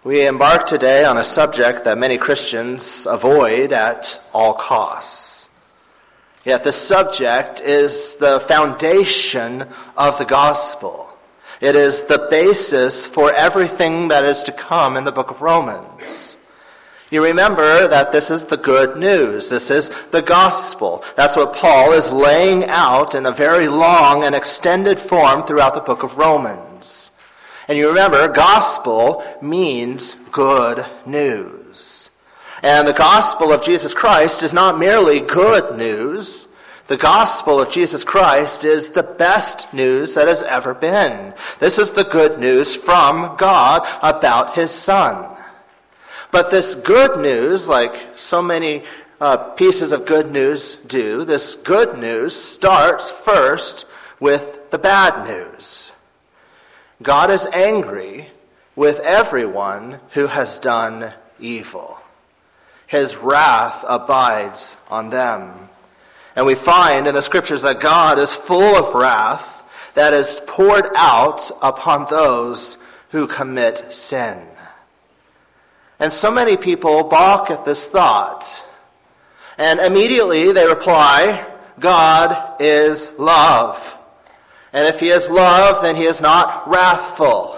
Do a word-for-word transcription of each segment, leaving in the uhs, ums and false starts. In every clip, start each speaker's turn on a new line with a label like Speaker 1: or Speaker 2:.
Speaker 1: We embark today on a subject that many Christians avoid at all costs. Yet this subject is the foundation of the gospel. It is the basis for everything that is to come in the book of Romans. You remember that this is the good news. This is the gospel. That's what Paul is laying out in a very long and extended form throughout the book of Romans. And you remember, gospel means good news. And the gospel of Jesus Christ is not merely good news. The gospel of Jesus Christ is the best news that has ever been. This is the good news from God about his Son. But this good news, like so many uh, pieces of good news do, this good news starts first with the bad news. God is angry with everyone who has done evil. His wrath abides on them. And we find in the scriptures that God is full of wrath that is poured out upon those who commit sin. And so many people balk at this thought. And immediately they reply, God is love. And if he is love, then he is not wrathful.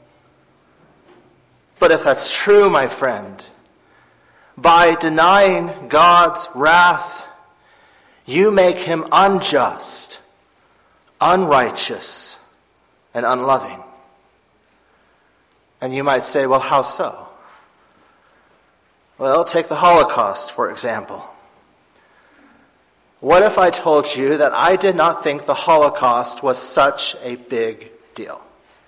Speaker 1: But if that's true, my friend, by denying God's wrath, you make him unjust, unrighteous, and unloving. And you might say, well, how so? Well, take the Holocaust, for example. What if I told you that I did not think the Holocaust was such a big deal?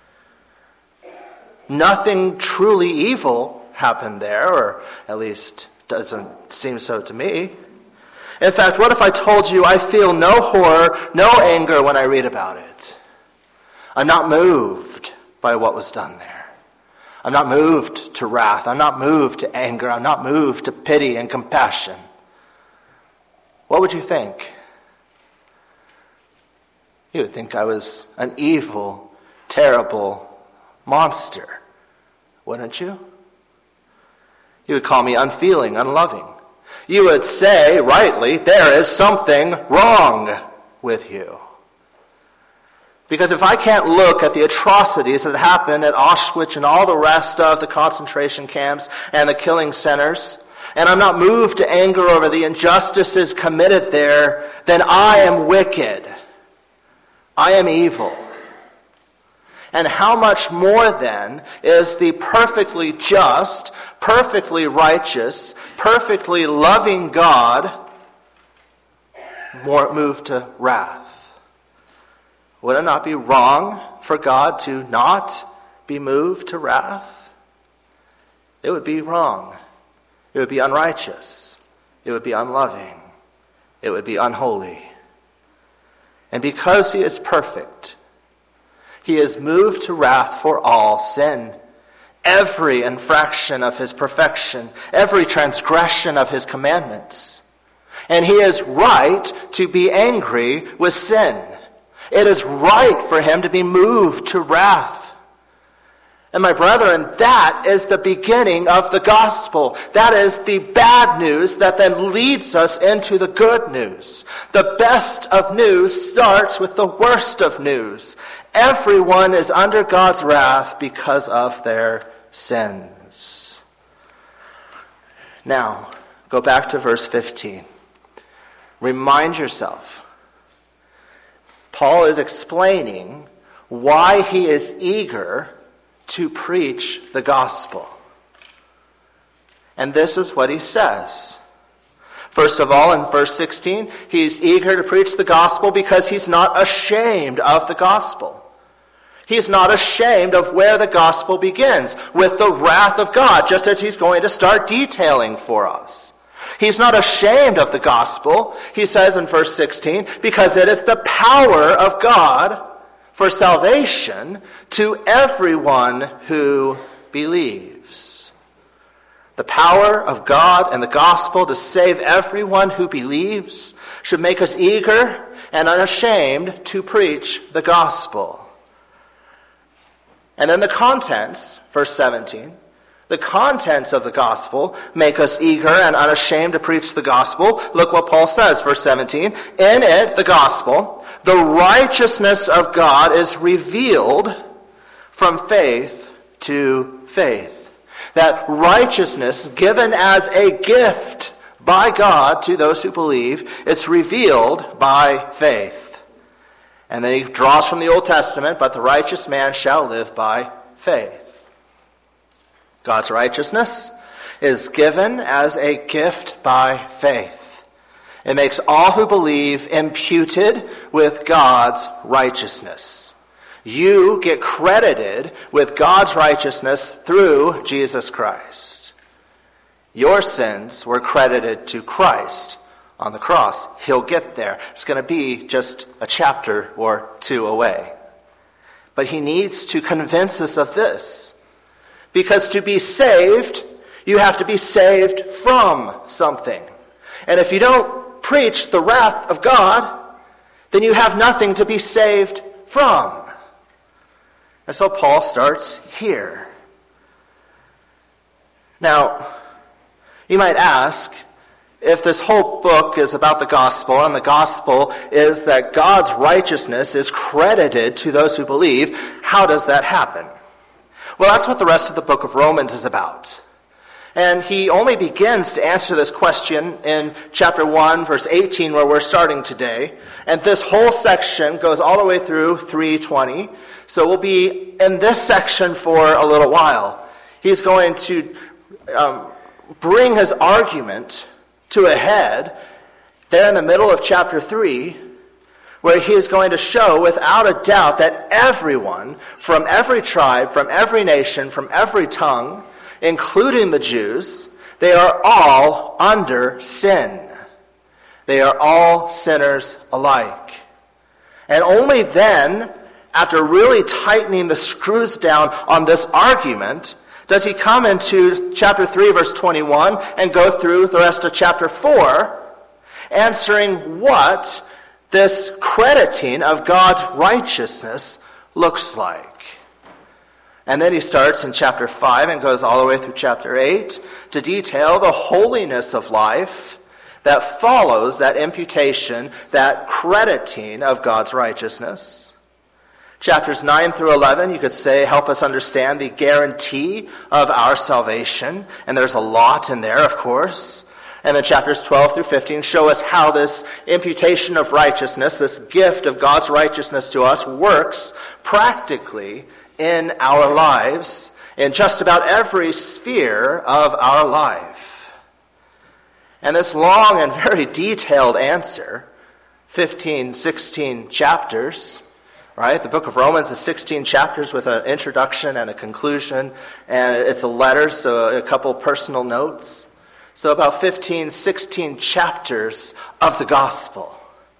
Speaker 1: Nothing truly evil happened there, or at least doesn't seem so to me. In fact, what if I told you I feel no horror, no anger when I read about it? I'm not moved by what was done there. I'm not moved to wrath. I'm not moved to anger. I'm not moved to pity and compassion. What would you think? You would think I was an evil, terrible monster, wouldn't you? You would call me unfeeling, unloving. You would say, rightly, there is something wrong with you. Because if I can't look at the atrocities that happened at Auschwitz and all the rest of the concentration camps and the killing centers, and I'm not moved to anger over the injustices committed there, then I am wicked. I am evil. And how much more then is the perfectly just, perfectly righteous, perfectly loving God more moved to wrath? Would it not be wrong for God to not be moved to wrath? It would be wrong. It would be unrighteous. It would be unloving. It would be unholy. And because he is perfect, he is moved to wrath for all sin, every infraction of his perfection, every transgression of his commandments. And he is right to be angry with sin. It is right for him to be moved to wrath. And my brethren, that is the beginning of the gospel. That is the bad news that then leads us into the good news. The best of news starts with the worst of news. Everyone is under God's wrath because of their sins. Now, go back to verse fifteen. Remind yourself. Paul is explaining why he is eager to preach the gospel. And this is what he says. First of all, in verse sixteen, he's eager to preach the gospel because he's not ashamed of the gospel. He's not ashamed of where the gospel begins, with the wrath of God, just as he's going to start detailing for us. He's not ashamed of the gospel, he says in verse sixteen, because it is the power of God for salvation to everyone who believes. The power of God and the gospel to save everyone who believes should make us eager and unashamed to preach the gospel. And then the contents, verse seventeen, The contents of the gospel make us eager and unashamed to preach the gospel. Look what Paul says, verse seventeen. In it, the gospel, the righteousness of God is revealed from faith to faith. That righteousness given as a gift by God to those who believe, it's revealed by faith. And then he draws from the Old Testament, but the righteous man shall live by faith. God's righteousness is given as a gift by faith. It makes all who believe imputed with God's righteousness. You get credited with God's righteousness through Jesus Christ. Your sins were credited to Christ on the cross. He'll get there. It's going to be just a chapter or two away. But he needs to convince us of this. Because to be saved, you have to be saved from something. And if you don't preach the wrath of God, then you have nothing to be saved from. And so Paul starts here. Now, you might ask, if this whole book is about the gospel, and the gospel is that God's righteousness is credited to those who believe, how does that happen? Well, that's what the rest of the book of Romans is about. And he only begins to answer this question in chapter one, verse eighteen, where we're starting today. And this whole section goes all the way through three twenty. So we'll be in this section for a little while. He's going to um, bring his argument to a head there in the middle of chapter three, where he is going to show without a doubt that everyone from every tribe, from every nation, from every tongue, including the Jews, they are all under sin. They are all sinners alike. And only then, after really tightening the screws down on this argument, does he come into chapter three, verse twenty-one, and go through the rest of chapter four, answering what this crediting of God's righteousness looks like. And then he starts in chapter five and goes all the way through chapter eight to detail the holiness of life that follows that imputation, that crediting of God's righteousness. Chapters nine through eleven, you could say, help us understand the guarantee of our salvation. And there's a lot in there, of course. And then chapters twelve through fifteen show us how this imputation of righteousness, this gift of God's righteousness to us, works practically in our lives, in just about every sphere of our life. And this long and very detailed answer, fifteen, sixteen chapters, right? The book of Romans is sixteen chapters with an introduction and a conclusion, and it's a letter, so a couple personal notes. So about fifteen, sixteen chapters of the gospel,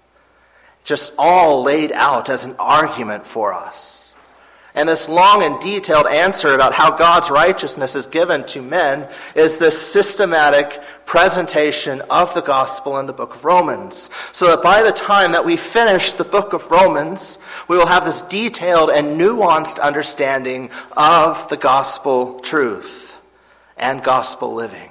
Speaker 1: just all laid out as an argument for us. And this long and detailed answer about how God's righteousness is given to men is this systematic presentation of the gospel in the book of Romans. So that by the time that we finish the book of Romans, we will have this detailed and nuanced understanding of the gospel truth and gospel living.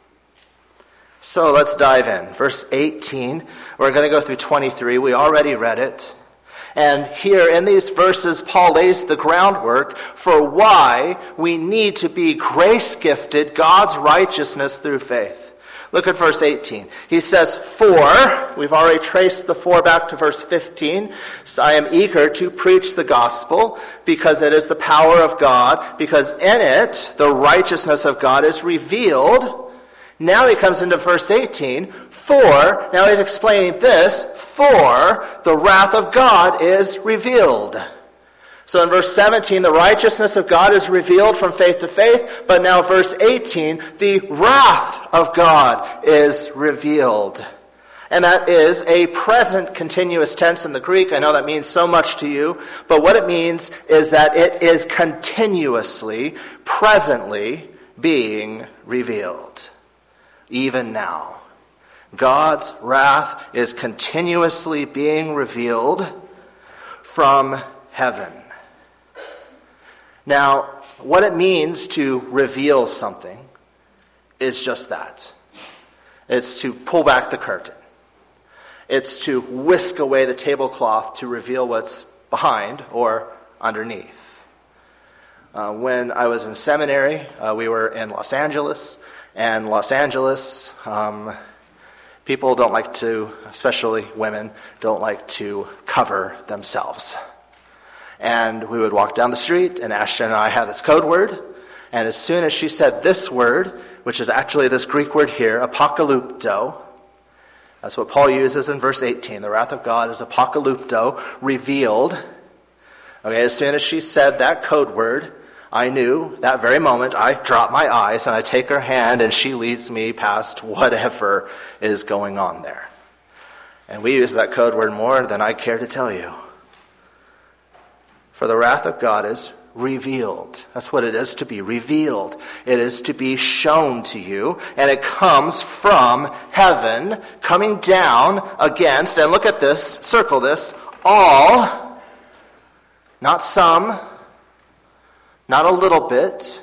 Speaker 1: So let's dive in. Verse eighteen, we're going to go through twenty-three. We already read it. And here in these verses, Paul lays the groundwork for why we need to be grace-gifted God's righteousness through faith. Look at verse eighteen. He says, for, we've already traced the for back to verse fifteen. So I am eager to preach the gospel because it is the power of God, because in it the righteousness of God is revealed. Now he comes into verse eighteen, for, now he's explaining this, for the wrath of God is revealed. So in verse seventeen, the righteousness of God is revealed from faith to faith, but now verse eighteen, the wrath of God is revealed. And that is a present continuous tense in the Greek. I know that means so much to you, but what it means is that it is continuously, presently being revealed. Even now, God's wrath is continuously being revealed from heaven. Now, what it means to reveal something is just that. It's to pull back the curtain. It's to whisk away the tablecloth to reveal what's behind or underneath. Uh, when I was in seminary, uh, we were in Los Angeles, and Los Angeles, um, people don't like to, especially women, don't like to cover themselves. And we would walk down the street, and Ashton and I had this code word, and as soon as she said this word, which is actually this Greek word here, apokalypto, that's what Paul uses in verse eighteen. The wrath of God is apokalypto, revealed. Okay, as soon as she said that code word, I knew that very moment, I drop my eyes and I take her hand and she leads me past whatever is going on there. And we use that code word more than I care to tell you. For the wrath of God is revealed. That's what it is to be revealed. It is to be shown to you, and it comes from heaven, coming down against, and look at this, circle this, all, not some, not a little bit,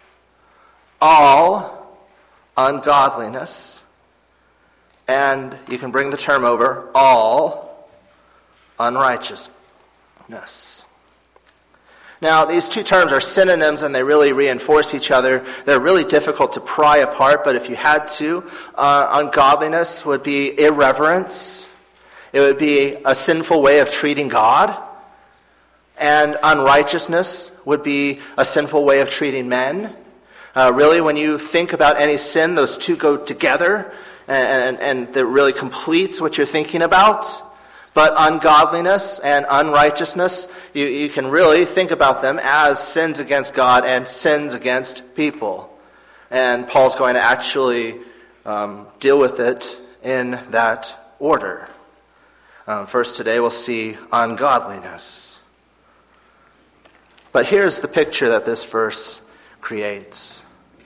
Speaker 1: all ungodliness, and you can bring the term over, all unrighteousness. Now, these two terms are synonyms and they really reinforce each other. They're really difficult to pry apart, but if you had to, uh, ungodliness would be irreverence. It would be a sinful way of treating God. And unrighteousness would be a sinful way of treating men. Uh, really, when you think about any sin, those two go together, and, and, and that really completes what you're thinking about. But ungodliness and unrighteousness, you, you can really think about them as sins against God and sins against people. And Paul's going to actually um, deal with it in that order. Um, first today we'll see ungodliness. But here's the picture that this verse creates.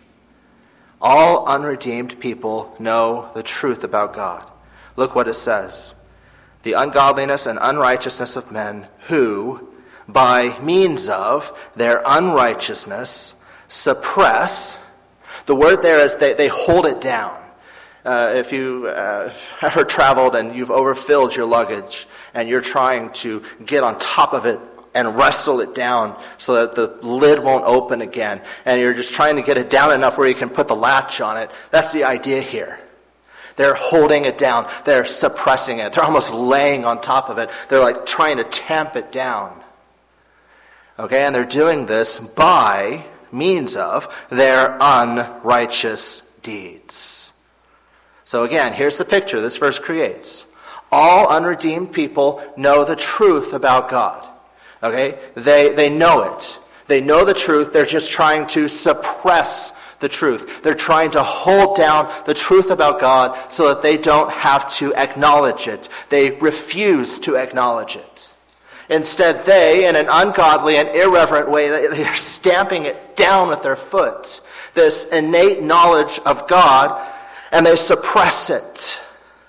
Speaker 1: All unredeemed people know the truth about God. Look what it says. The ungodliness and unrighteousness of men who, by means of their unrighteousness, suppress. The word there is they, they hold it down. Uh, if you uh, ever traveled and you've overfilled your luggage and you're trying to get on top of it and wrestle it down so that the lid won't open again, and you're just trying to get it down enough where you can put the latch on it, that's the idea here. They're holding it down. They're suppressing it. They're almost laying on top of it. They're like trying to tamp it down. Okay, and they're doing this by means of their unrighteous deeds. So again, here's the picture this verse creates. All unredeemed people know the truth about God. Okay, they, they know it. They know the truth. They're just trying to suppress the truth. They're trying to hold down the truth about God so that they don't have to acknowledge it. They refuse to acknowledge it. Instead, they, in an ungodly and irreverent way, they are stamping it down with their foot, this innate knowledge of God, and they suppress it.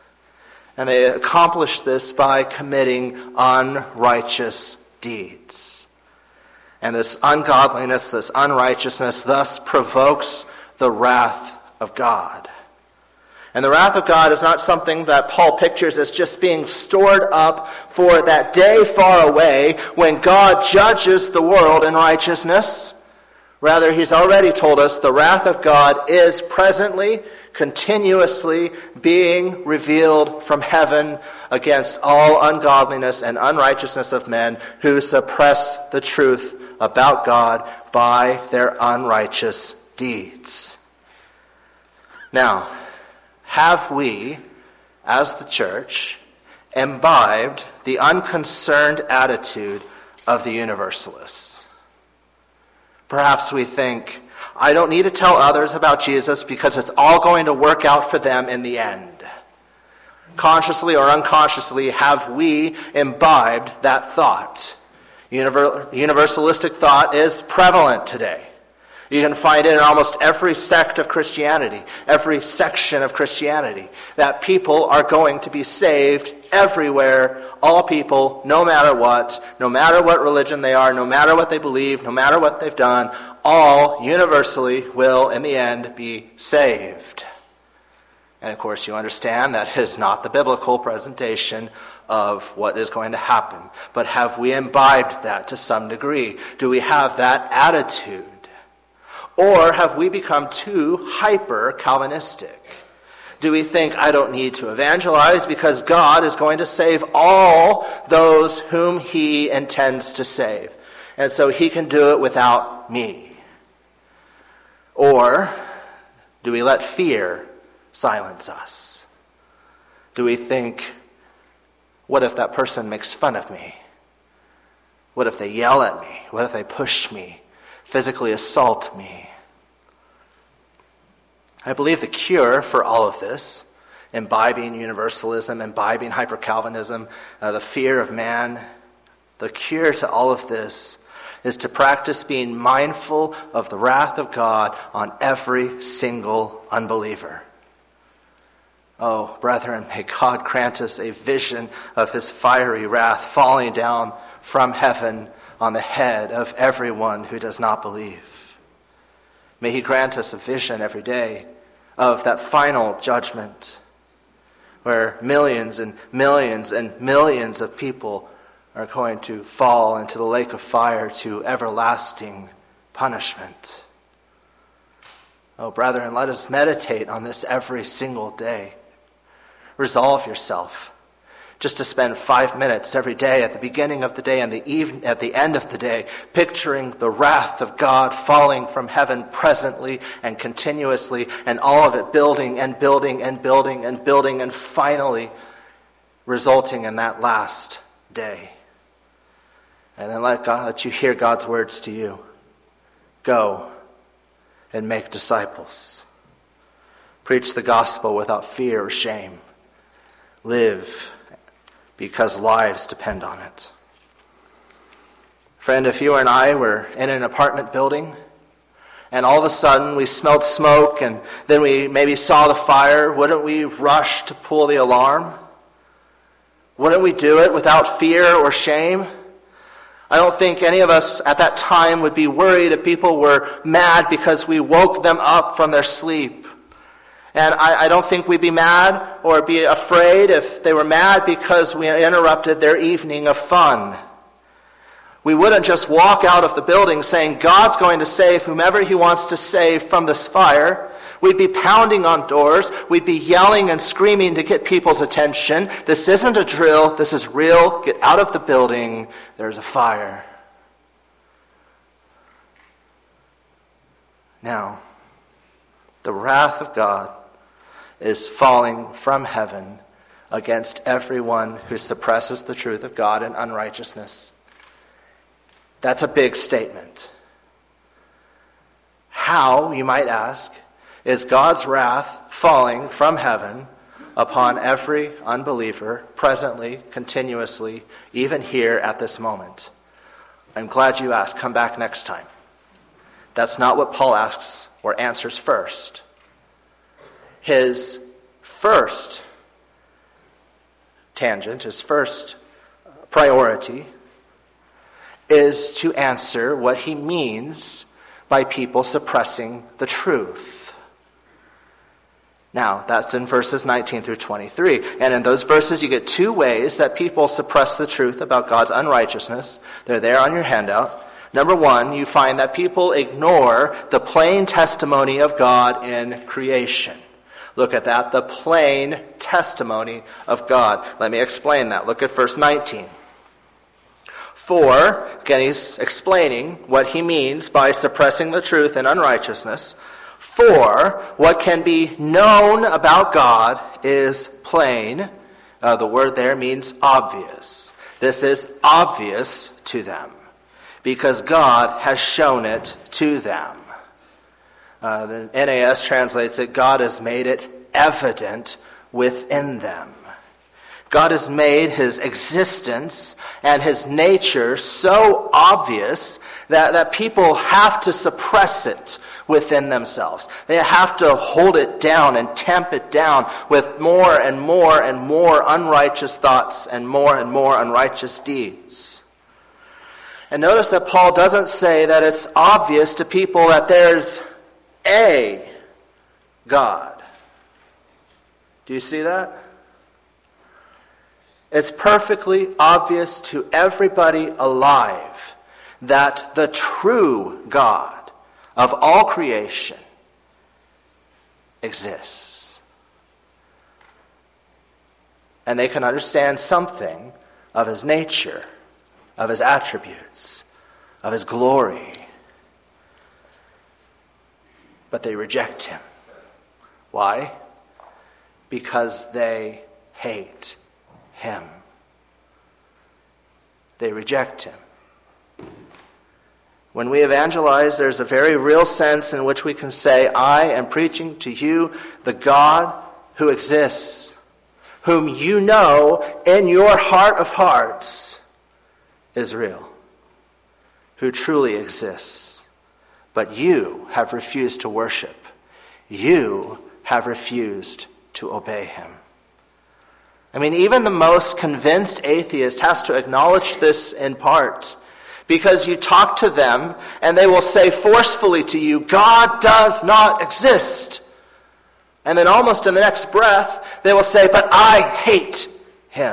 Speaker 1: And they accomplish this by committing unrighteous deeds. And this ungodliness, this unrighteousness, thus provokes the wrath of God. And the wrath of God is not something that Paul pictures as just being stored up for that day far away when God judges the world in righteousness. Rather, he's already told us the wrath of God is presently, continuously being revealed from heaven against all ungodliness and unrighteousness of men who suppress the truth about God by their unrighteous deeds. Now, have we, as the church, imbibed the unconcerned attitude of the Universalists? Perhaps we think, I don't need to tell others about Jesus because it's all going to work out for them in the end. Consciously or unconsciously, have we imbibed that thought? Universalistic thought is prevalent today. You can find it in almost every sect of Christianity, every section of Christianity, that people are going to be saved everywhere, all people, no matter what, no matter what religion they are, no matter what they believe, no matter what they've done, all universally will, in the end, be saved. And of course, you understand that is not the biblical presentation of what is going to happen. But have we imbibed that to some degree? Do we have that attitude? Or have we become too hyper-Calvinistic? Do we think, I don't need to evangelize because God is going to save all those whom he intends to save, and so he can do it without me? Or do we let fear silence us? Do we think, what if that person makes fun of me? What if they yell at me? What if they push me, physically assault me? I believe the cure for all of this, imbibing universalism, imbibing hyper-Calvinism, uh, the fear of man, the cure to all of this is to practice being mindful of the wrath of God on every single unbeliever. Oh, brethren, may God grant us a vision of his fiery wrath falling down from heaven on the head of everyone who does not believe. May he grant us a vision every day of that final judgment where millions and millions and millions of people are going to fall into the lake of fire to everlasting punishment. Oh, brethren, let us meditate on this every single day. Resolve yourself just to spend five minutes every day at the beginning of the day and the even, at the end of the day, picturing the wrath of God falling from heaven presently and continuously, and all of it building and building and building and building and finally resulting in that last day. And then let God, let you hear God's words to you. Go and make disciples. Preach the gospel without fear or shame. Live because lives depend on it. Friend, if you and I were in an apartment building and all of a sudden we smelled smoke and then we maybe saw the fire, wouldn't we rush to pull the alarm? Wouldn't we do it without fear or shame? I don't think any of us at that time would be worried if people were mad because we woke them up from their sleep. And I, I don't think we'd be mad or be afraid if they were mad because we interrupted their evening of fun. We wouldn't just walk out of the building saying, God's going to save whomever he wants to save from this fire. We'd be pounding on doors. We'd be yelling and screaming to get people's attention. This isn't a drill. This is real. Get out of the building. There's a fire. Now, the wrath of God is falling from heaven against everyone who suppresses the truth of God in unrighteousness. That's a big statement. How, you might ask, is God's wrath falling from heaven upon every unbeliever presently, continuously, even here at this moment? I'm glad you asked. Come back next time. That's not what Paul asks or answers first. His first tangent, his first priority, is to answer what he means by people suppressing the truth. Now, that's in verses nineteen through twenty-three. And in those verses, you get two ways that people suppress the truth about God's unrighteousness. They're there on your handout. Number one, you find that people ignore the plain testimony of God in creation. Look at that, the plain testimony of God. Let me explain that. Look at verse nineteen. For, again, he's explaining what he means by suppressing the truth in unrighteousness. For what can be known about God is plain. Uh, the word there means obvious. This is obvious to them because God has shown it to them. Uh, the N A S translates it, God has made it evident within them. God has made his existence and his nature so obvious that, that people have to suppress it within themselves. They have to hold it down and tamp it down with more and more and more unrighteous thoughts and more and more unrighteous deeds. And notice that Paul doesn't say that it's obvious to people that there's a God. Do you see that? It's perfectly obvious to everybody alive that the true God of all creation exists. And they can understand something of his nature, of his attributes, of his glory. But they reject him. Why? Because they hate him. They reject him. When we evangelize, there's a very real sense in which we can say, I am preaching to you the God who exists, whom you know in your heart of hearts is real, who truly exists. But you have refused to worship. You have refused to obey him. I mean, even the most convinced atheist has to acknowledge this in part, because you talk to them and they will say forcefully to you, God does not exist. And then almost in the next breath, they will say, but I hate him.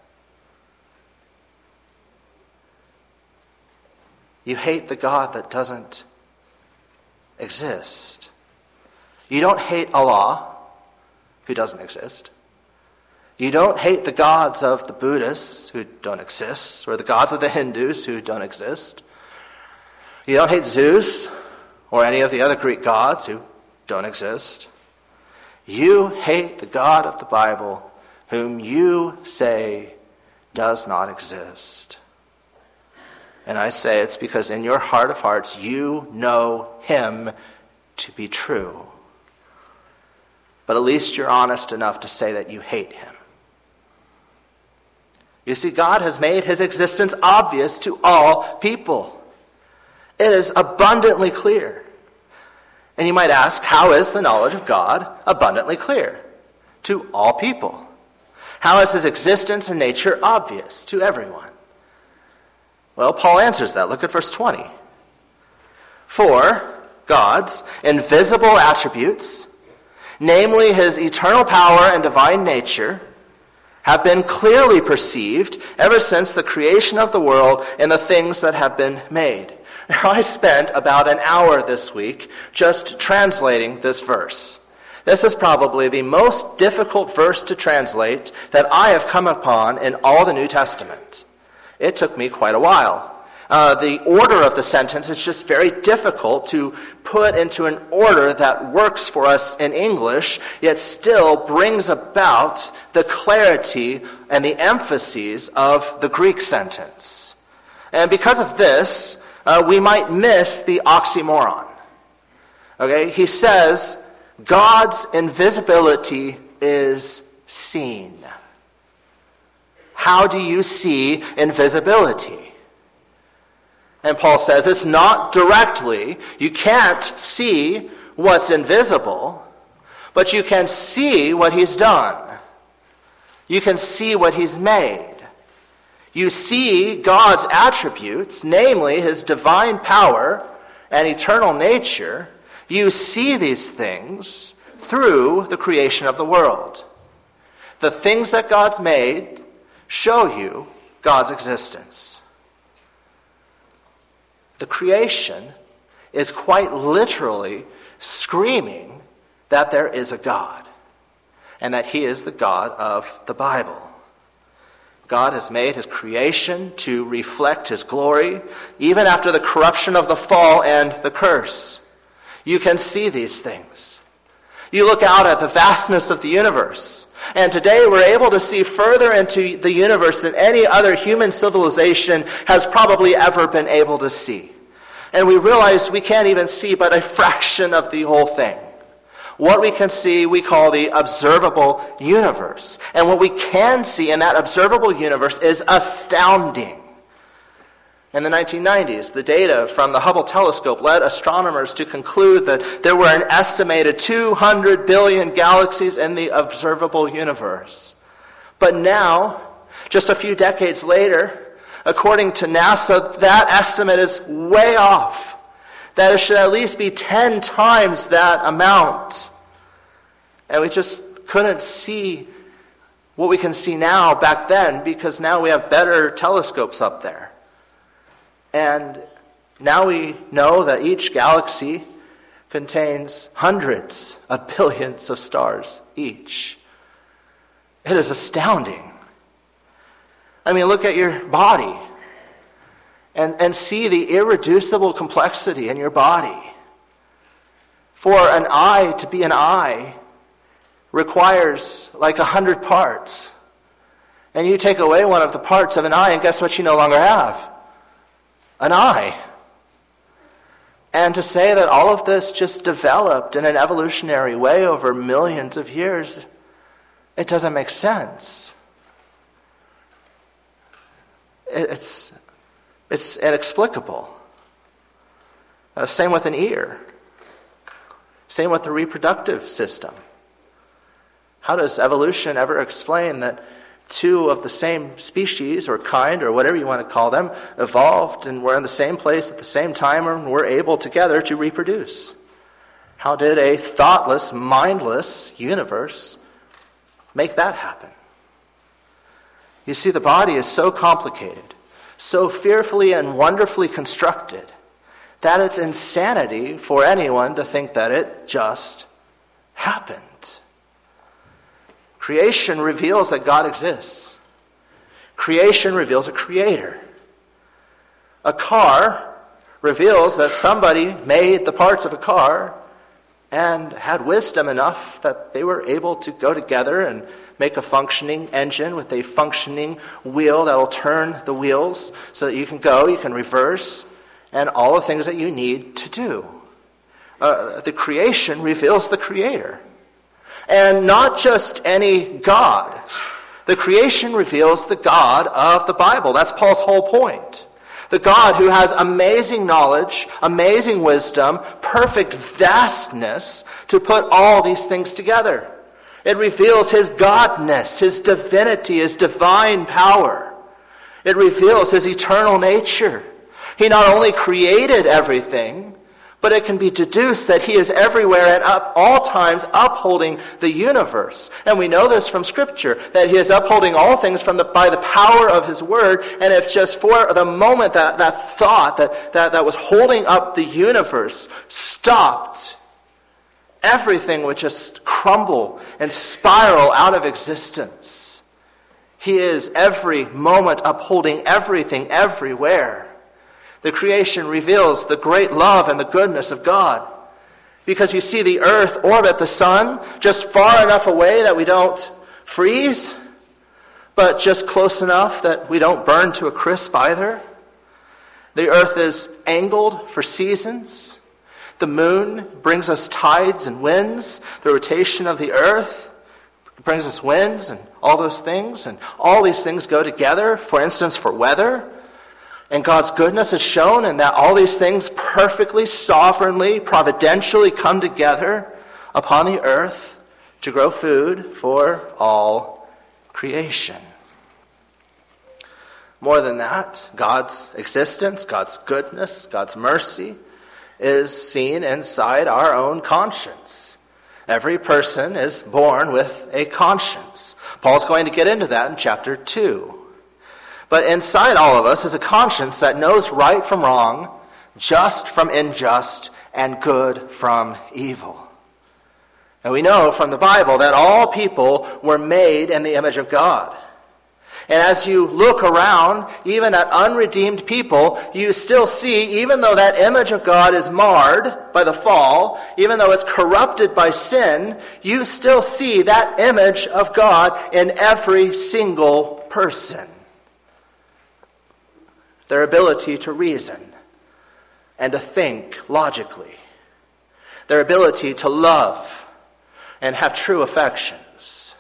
Speaker 1: You hate the God that doesn't exist. You don't hate Allah, who doesn't exist. You don't hate the gods of the Buddhists who don't exist, or the gods of the Hindus who don't exist. You don't hate Zeus or any of the other Greek gods who don't exist. You hate the God of the Bible whom you say does not exist. And I say it's because in your heart of hearts you know him to be true. But at least you're honest enough to say that you hate him. You see, God has made his existence obvious to all people. It is abundantly clear. And you might ask, how is the knowledge of God abundantly clear to all people? How is his existence and nature obvious to everyone? Well, Paul answers that. Look at verse twenty. For God's invisible attributes, namely his eternal power and divine nature, have been clearly perceived ever since the creation of the world and the things that have been made. Now, I spent about an hour this week just translating this verse. This is probably the most difficult verse to translate that I have come upon in all the New Testament. It took me quite a while. Uh, the order of the sentence is just very difficult to put into an order that works for us in English, yet still brings about the clarity and the emphases of the Greek sentence. And because of this, uh, we might miss the oxymoron. Okay, he says, God's invisibility is seen. How do you see invisibility? And Paul says it's not directly. You can't see what's invisible, but you can see what he's done. You can see what he's made. You see God's attributes, namely his divine power and eternal nature. You see these things through the creation of the world. The things that God's made show you God's existence. The creation is quite literally screaming that there is a God, and that he is the God of the Bible. God has made his creation to reflect his glory, even after the corruption of the fall and the curse. You can see these things. You look out at the vastness of the universe, and today we're able to see further into the universe than any other human civilization has probably ever been able to see. And we realize we can't even see but a fraction of the whole thing. What we can see, we call the observable universe. And what we can see in that observable universe is astounding. In the nineteen nineties, the data from the Hubble telescope led astronomers to conclude that there were an estimated two hundred billion galaxies in the observable universe. But now, just a few decades later, according to NASA, that estimate is way off. That it should at least be ten times that amount. And we just couldn't see what we can see now back then because now we have better telescopes up there. And now we know that each galaxy contains hundreds of billions of stars each. It is astounding. I mean, look at your body and, and see the irreducible complexity in your body. For an eye to be an eye requires like a hundred parts. And you take away one of the parts of an eye, and guess what you no longer have? An eye. And to say that all of this just developed in an evolutionary way over millions of years, it doesn't make sense. It's, it's inexplicable. Uh, same with an ear. Same with the reproductive system. How does evolution ever explain that two of the same species or kind or whatever you want to call them evolved and were in the same place at the same time and were able together to reproduce? How did a thoughtless, mindless universe make that happen? You see, the body is so complicated, so fearfully and wonderfully constructed, that it's insanity for anyone to think that it just happened. Creation reveals that God exists. Creation reveals a creator. A car reveals that somebody made the parts of a car and had wisdom enough that they were able to go together and make a functioning engine with a functioning wheel that will turn the wheels so that you can go, you can reverse, and all the things that you need to do. Uh, the creation reveals the creator. And not just any God. The creation reveals the God of the Bible. That's Paul's whole point. The God who has amazing knowledge, amazing wisdom, perfect vastness to put all these things together. It reveals his godness, his divinity, his divine power. It reveals his eternal nature. He not only created everything, but it can be deduced that he is everywhere and at all times upholding the universe. And we know this from Scripture, that he is upholding all things from the, by the power of his word. And if just for the moment that, that thought that, that, that was holding up the universe stopped, everything would just crumble and spiral out of existence. He is every moment upholding everything everywhere. The creation reveals the great love and the goodness of God. Because you see the earth orbit the sun just far enough away that we don't freeze, but just close enough that we don't burn to a crisp either. The earth is angled for seasons. The moon brings us tides and winds. The rotation of the earth brings us winds and all those things. And all these things go together, for instance, for weather. And God's goodness is shown in that all these things perfectly, sovereignly, providentially come together upon the earth to grow food for all creation. More than that, God's existence, God's goodness, God's mercy is seen inside our own conscience. Every person is born with a conscience. Paul's going to get into that in chapter two. But inside all of us is a conscience that knows right from wrong, just from unjust, and good from evil. And we know from the Bible that all people were made in the image of God. And as you look around, even at unredeemed people, you still see, even though that image of God is marred by the fall, even though it's corrupted by sin, you still see that image of God in every single person. Their ability to reason and to think logically. Their ability to love and have true affections.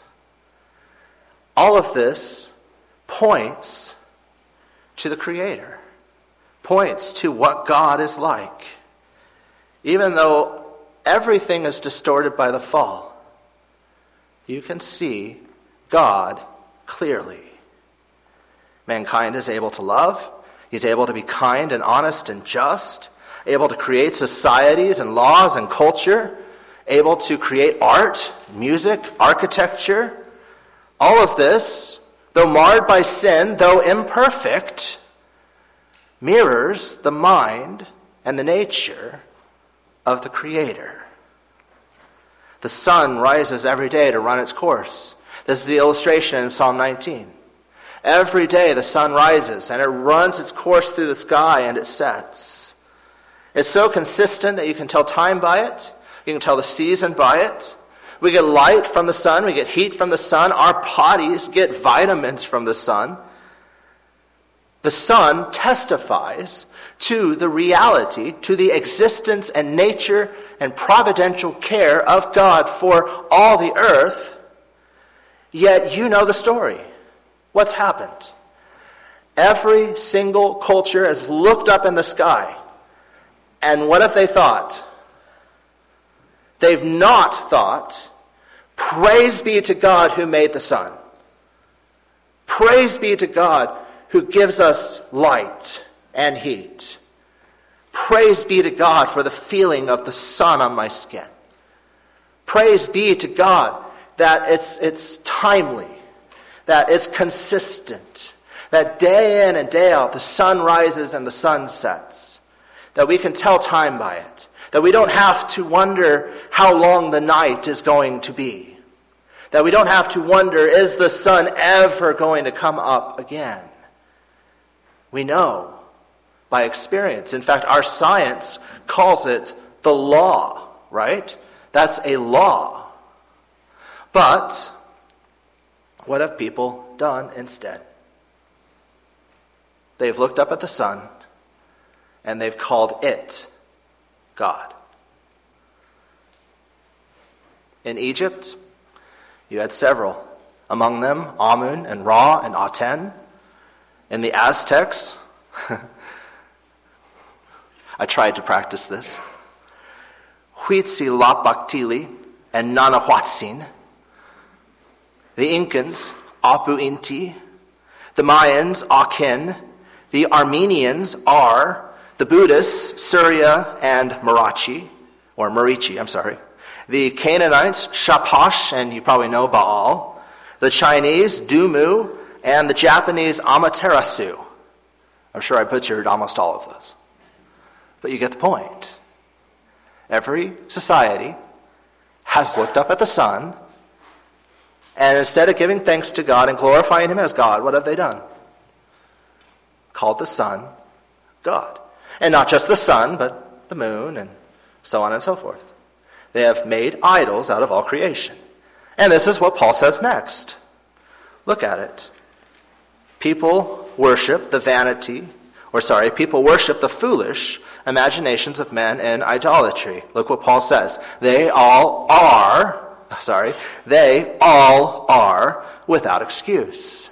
Speaker 1: All of this points to the Creator, points to what God is like. Even though everything is distorted by the fall, you can see God clearly. Mankind is able to love. He's able to be kind and honest and just, able to create societies and laws and culture, able to create art, music, architecture. All of this, though marred by sin, though imperfect, mirrors the mind and the nature of the Creator. The sun rises every day to run its course. This is the illustration in Psalm nineteen. Every day the sun rises and it runs its course through the sky and it sets. It's so consistent that you can tell time by it. You can tell the season by it. We get light from the sun. We get heat from the sun. Our bodies get vitamins from the sun. The sun testifies to the reality, to the existence and nature and providential care of God for all the earth. Yet you know the story. What's happened? Every single culture has looked up in the sky. And what have they thought? They've not thought, praise be to God who made the sun. Praise be to God who gives us light and heat. Praise be to God for the feeling of the sun on my skin. Praise be to God that it's, it's timely, that it's consistent, that day in and day out the sun rises and the sun sets, that we can tell time by it, that we don't have to wonder how long the night is going to be, that we don't have to wonder, is the sun ever going to come up again? We know by experience. In fact, our science calls it the law, right? That's a law. But what have people done instead? They've looked up at the sun and they've called it God. In Egypt, you had several. Among them, Amun and Ra and Aten. In the Aztecs, I tried to practice this, Huitzilopochtli and Nanahuatzin. The Incans, Apu Inti. The Mayans, Akin. The Armenians are the Buddhists, Surya and Marachi, or Marichi, I'm sorry. The Canaanites, Shapash, and you probably know Baal. The Chinese, Dumu, and the Japanese, Amaterasu. I'm sure I butchered almost all of those. But you get the point. Every society has looked up at the sun, and instead of giving thanks to God and glorifying Him as God, what have they done? Called the sun God. And not just the sun, but the moon, and so on and so forth. They have made idols out of all creation. And this is what Paul says next. Look at it. People worship the vanity, or sorry, people worship the foolish imaginations of men in idolatry. Look what Paul says. They all are, sorry, they all are without excuse.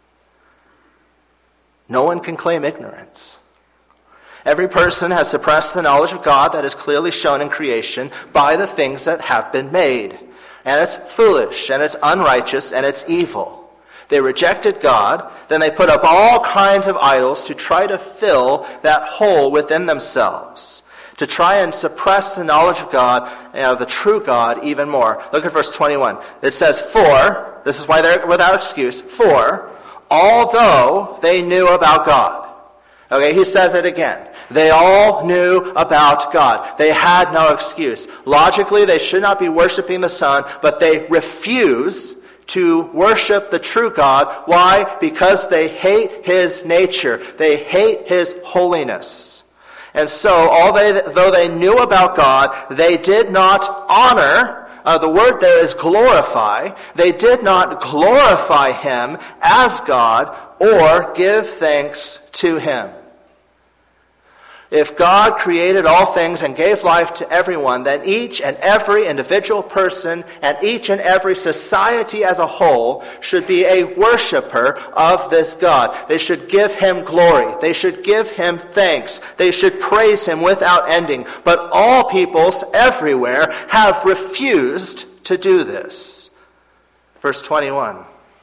Speaker 1: No one can claim ignorance. Every person has suppressed the knowledge of God that is clearly shown in creation by the things that have been made. And it's foolish, and it's unrighteous, and it's evil. They rejected God, then they put up all kinds of idols to try to fill that hole within themselves, to try and suppress the knowledge of God, you know, the true God, even more. Look at verse twenty-one. It says, for, this is why they're without excuse, for, although they knew about God. Okay, he says it again. They all knew about God. They had no excuse. Logically, they should not be worshiping the sun, but they refuse to worship the true God. Why? Because they hate His nature. They hate His holiness. And so, although they knew about God, they did not honor, uh, the word there is glorify, they did not glorify Him as God or give thanks to Him. If God created all things and gave life to everyone, then each and every individual person and each and every society as a whole should be a worshiper of this God. They should give him glory. They should give him thanks. They should praise him without ending. But all peoples everywhere have refused to do this. Verse twenty-one.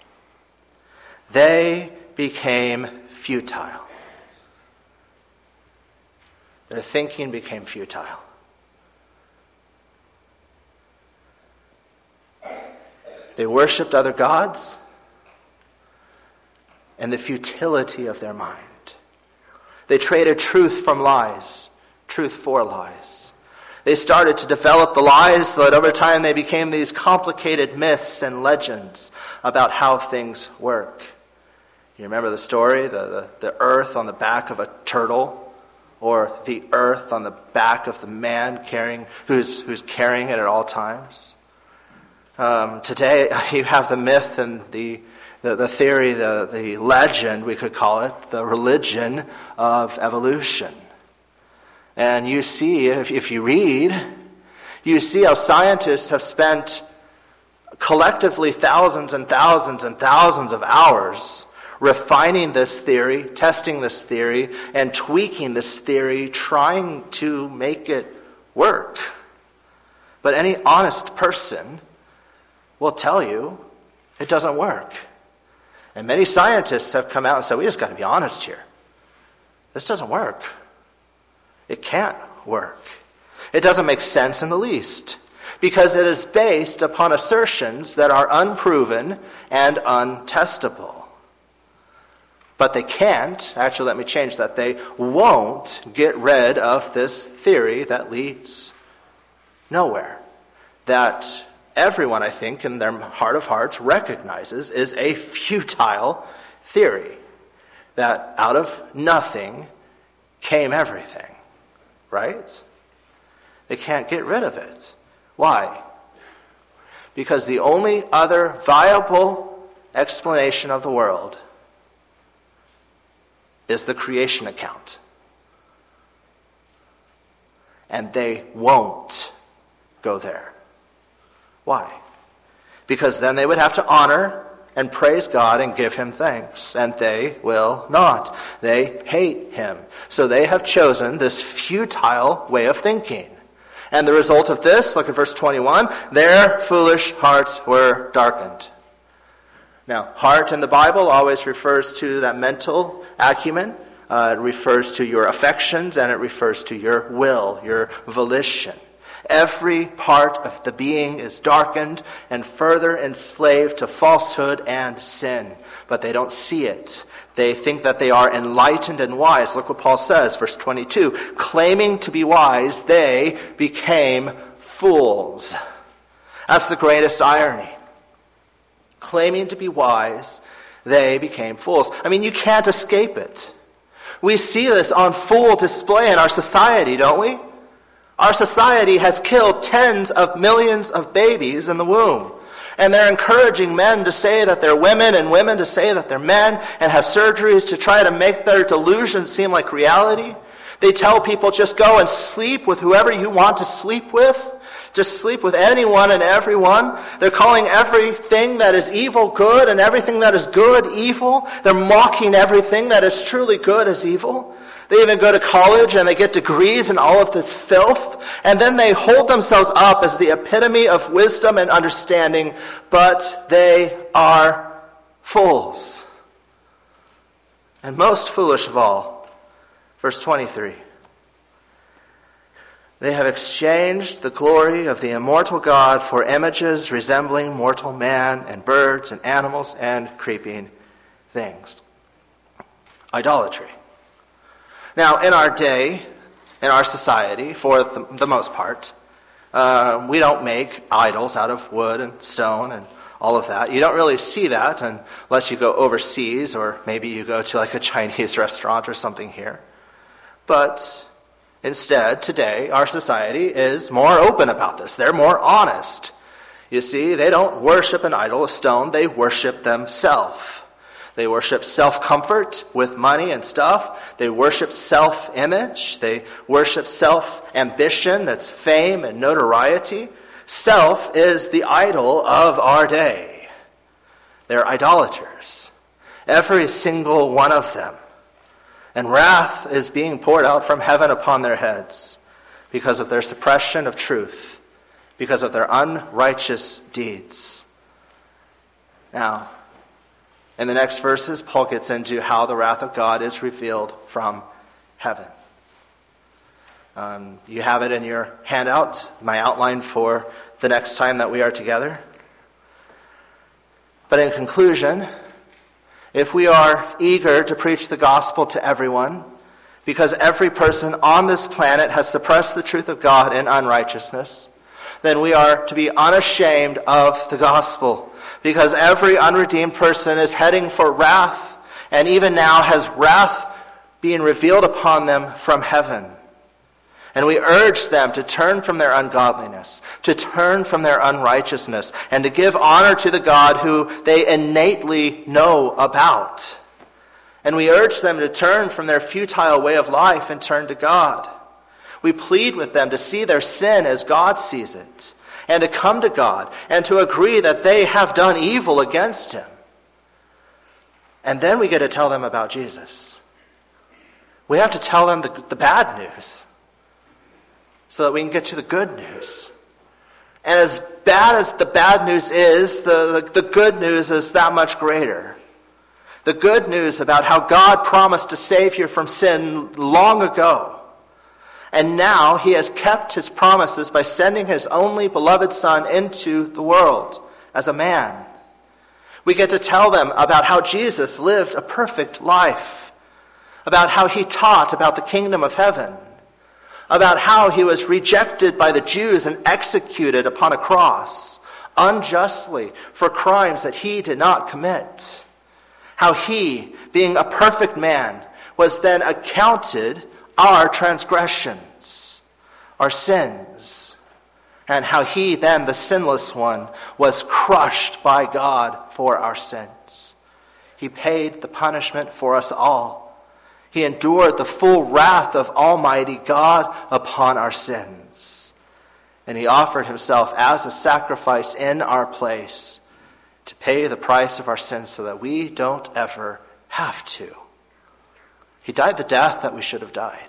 Speaker 1: They became futile. Their thinking became futile. They worshipped other gods and the futility of their mind. They traded truth from lies, truth for lies. They started to develop the lies so that over time they became these complicated myths and legends about how things work. You remember the story, the, the, the earth on the back of a turtle? Or the earth on the back of the man carrying who's who's carrying it at all times. Um, today you have the myth and the the, the theory, the, the legend, we could call it, the religion of evolution. And you see, if, if you read, you see how scientists have spent collectively thousands and thousands and thousands of hours refining this theory, testing this theory, and tweaking this theory, trying to make it work. But any honest person will tell you it doesn't work. And many scientists have come out and said, we just got to be honest here. This doesn't work. It can't work. It doesn't make sense in the least, because it is based upon assertions that are unproven and untestable. But they can't, actually let me change that, they won't get rid of this theory that leads nowhere. That everyone, I think, in their heart of hearts recognizes is a futile theory. That out of nothing came everything, right? They can't get rid of it. Why? Because the only other viable explanation of the world is the creation account. And they won't go there. Why? Because then they would have to honor and praise God and give him thanks. And they will not. They hate him. So they have chosen this futile way of thinking. And the result of this, look at verse twenty-one, their foolish hearts were darkened. Now, heart in the Bible always refers to that mental acumen. Uh, it refers to your affections, and it refers to your will, your volition. Every part of the being is darkened and further enslaved to falsehood and sin. But they don't see it. They think that they are enlightened and wise. Look what Paul says, verse twenty-two. Claiming to be wise, they became fools. That's the greatest irony. Claiming to be wise, they became fools. I mean, you can't escape it. We see this on full display in our society, don't we? Our society has killed tens of millions of babies in the womb. And they're encouraging men to say that they're women and women to say that they're men and have surgeries to try to make their delusions seem like reality. They tell people just go and sleep with whoever you want to sleep with. Just sleep with anyone and everyone. They're calling everything that is evil good and everything that is good evil. They're mocking everything that is truly good as evil. They even go to college and they get degrees in all of this filth. And then they hold themselves up as the epitome of wisdom and understanding. But they are fools. And most foolish of all, verse twenty-three. They have exchanged the glory of the immortal God for images resembling mortal man and birds and animals and creeping things. Idolatry. Now, in our day, in our society, for the, the most part, uh, we don't make idols out of wood and stone and all of that. You don't really see that unless you go overseas or maybe you go to like a Chinese restaurant or something here. But instead, today, our society is more open about this. They're more honest. You see, they don't worship an idol of stone. They worship themselves. They worship self-comfort with money and stuff. They worship self-image. They worship self-ambition, that's fame and notoriety. Self is the idol of our day. They're idolaters, every single one of them. And wrath is being poured out from heaven upon their heads because of their suppression of truth, because of their unrighteous deeds. Now, in the next verses, Paul gets into how the wrath of God is revealed from heaven. Um, you have it in your handout, my outline for the next time that we are together. But in conclusion, if we are eager to preach the gospel to everyone, because every person on this planet has suppressed the truth of God in unrighteousness, then we are to be unashamed of the gospel, because every unredeemed person is heading for wrath, and even now has wrath being revealed upon them from heaven. And we urge them to turn from their ungodliness, to turn from their unrighteousness, and to give honor to the God who they innately know about. And we urge them to turn from their futile way of life and turn to God. We plead with them to see their sin as God sees it, and to come to God, and to agree that they have done evil against him. And then we get to tell them about Jesus. We have to tell them the, the bad news, so that we can get to the good news. And as bad as the bad news is, the, the, the good news is that much greater. The good news about how God promised to save you from sin long ago. And now he has kept his promises by sending his only beloved Son into the world as a man. We get to tell them about how Jesus lived a perfect life, about how he taught about the kingdom of heaven, about how he was rejected by the Jews and executed upon a cross unjustly for crimes that he did not commit. How he, being a perfect man, was then accounted our transgressions, our sins, and how he then, the sinless one, was crushed by God for our sins. He paid the punishment for us all. He endured the full wrath of Almighty God upon our sins. And he offered himself as a sacrifice in our place to pay the price of our sins so that we don't ever have to. He died the death that we should have died.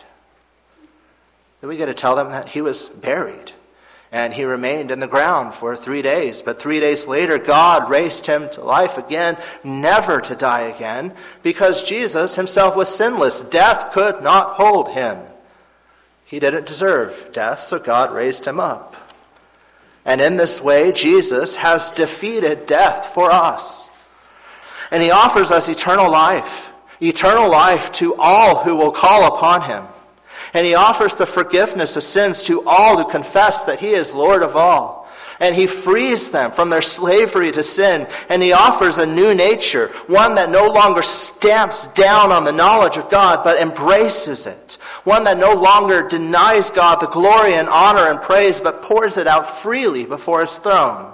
Speaker 1: Then we get to tell them that he was buried, and he remained in the ground for three days. But three days later, God raised him to life again, never to die again, because Jesus himself was sinless. Death could not hold him. He didn't deserve death, so God raised him up. And in this way, Jesus has defeated death for us. And he offers us eternal life, eternal life to all who will call upon him. And he offers the forgiveness of sins to all who confess that he is Lord of all. And he frees them from their slavery to sin. And he offers a new nature, one that no longer stamps down on the knowledge of God, but embraces it. One that no longer denies God the glory and honor and praise, but pours it out freely before his throne.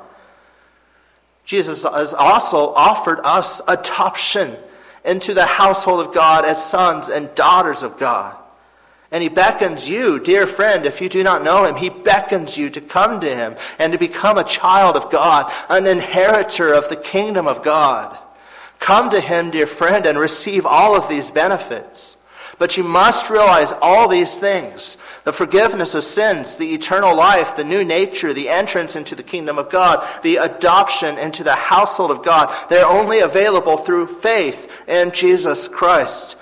Speaker 1: Jesus has also offered us adoption into the household of God as sons and daughters of God. And he beckons you, dear friend, if you do not know him, he beckons you to come to him and to become a child of God, an inheritor of the kingdom of God. Come to him, dear friend, and receive all of these benefits. But you must realize all these things: the forgiveness of sins, the eternal life, the new nature, the entrance into the kingdom of God, the adoption into the household of God. They're only available through faith in Jesus Christ.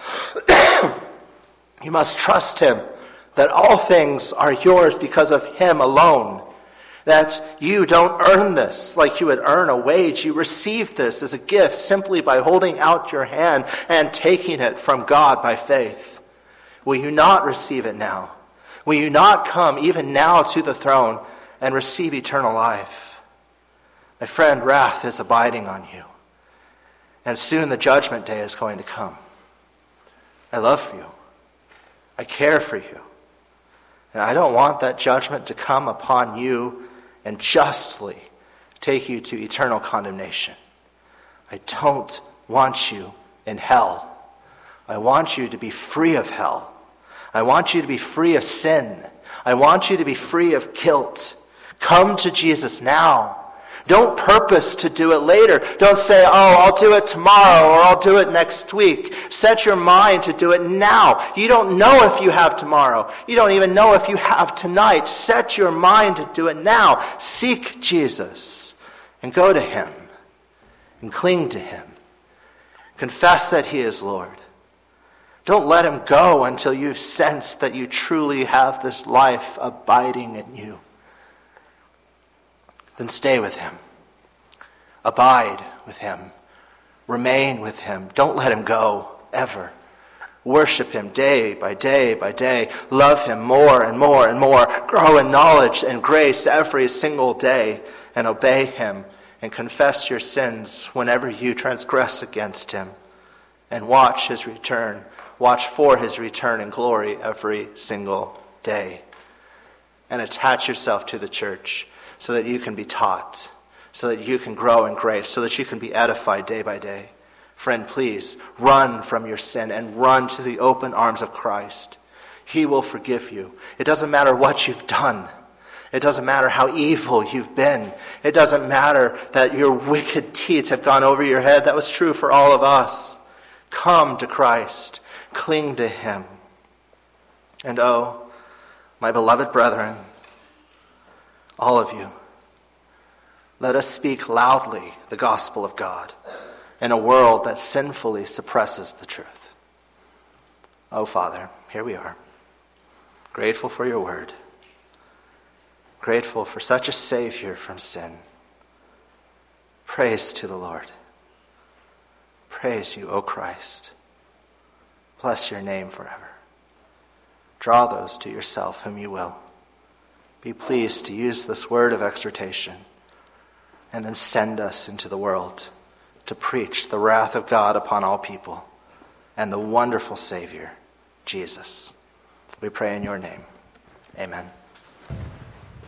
Speaker 1: You must trust him, that all things are yours because of him alone. That you don't earn this like you would earn a wage. You receive this as a gift simply by holding out your hand and taking it from God by faith. Will you not receive it now? Will you not come even now to the throne and receive eternal life? My friend, wrath is abiding on you. And soon the judgment day is going to come. I love you. I care for you. And I don't want that judgment to come upon you and justly take you to eternal condemnation. I don't want you in hell. I want you to be free of hell. I want you to be free of sin. I want you to be free of guilt. Come to Jesus now. Don't purpose to do it later. Don't say, oh, I'll do it tomorrow or I'll do it next week. Set your mind to do it now. You don't know if you have tomorrow. You don't even know if you have tonight. Set your mind to do it now. Seek Jesus and go to him and cling to him. Confess that he is Lord. Don't let him go until you've sensed that you truly have this life abiding in you. Then stay with him. Abide with him. Remain with him. Don't let him go, ever. Worship him day by day by day. Love him more and more and more. Grow in knowledge and grace every single day. And obey him and confess your sins whenever you transgress against him. And watch his return. Watch for his return in glory every single day. And attach yourself to the church so that you can be taught, so that you can grow in grace, so that you can be edified day by day. Friend, please run from your sin and run to the open arms of Christ. He will forgive you. It doesn't matter what you've done. It doesn't matter how evil you've been. It doesn't matter that your wicked deeds have gone over your head. That was true for all of us. Come to Christ. Cling to him. And oh, my beloved brethren, all of you, let us speak loudly the gospel of God in a world that sinfully suppresses the truth. Oh, Father, here we are, grateful for your word, grateful for such a Savior from sin. Praise to the Lord. Praise you, O Christ. Bless your name forever. Draw those to yourself whom you will. Be pleased to use this word of exhortation and then send us into the world to preach the wrath of God upon all people and the wonderful Savior, Jesus. We pray in your name. Amen.